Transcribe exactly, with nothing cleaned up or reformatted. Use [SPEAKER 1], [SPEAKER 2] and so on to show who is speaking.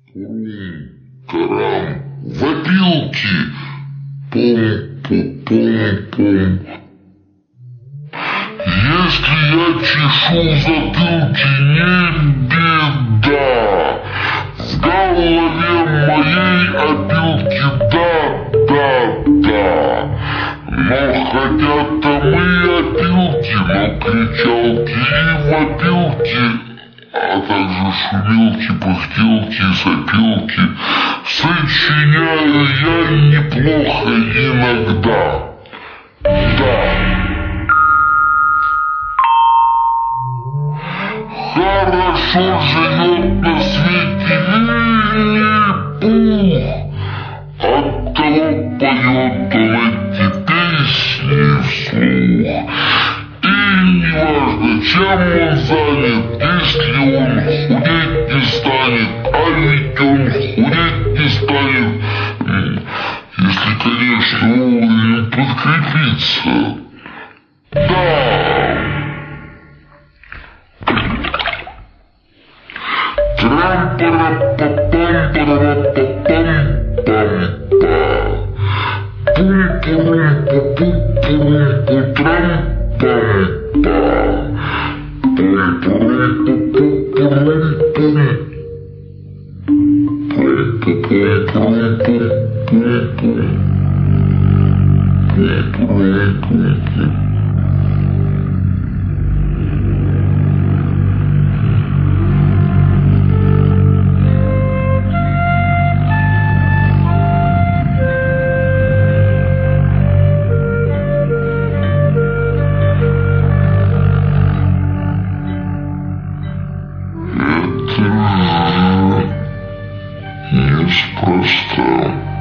[SPEAKER 1] Карам, в опилки, пум-пум-пум-пум. Если я чешу затылки, не беда, в голове моей опилки, да-да-да. Но хотят там и опилки, но кричалки и вопилки, а также шумелки, пыхтелки, сопелки сочиняю я неплохо иногда. Да. Хорошо живет на свете Винни-Пух, оттого поет он эти песни вслух. И неважно, чем он занят, если он худеть не станет, а ведь он худеть не станет, если, конечно, вовремя подкрепиться. Да. Трам-пара-па-пам-пара-па-пам-пам-па. Пум-пурум-пу-пум-пурум-пу-трам-пам-па. Пум-пурум-пу-пу-пурум-пум. Пум-пу-пум-пурум-пум-пум-пум. Пум-пурум-пум-пум. Это неспроста.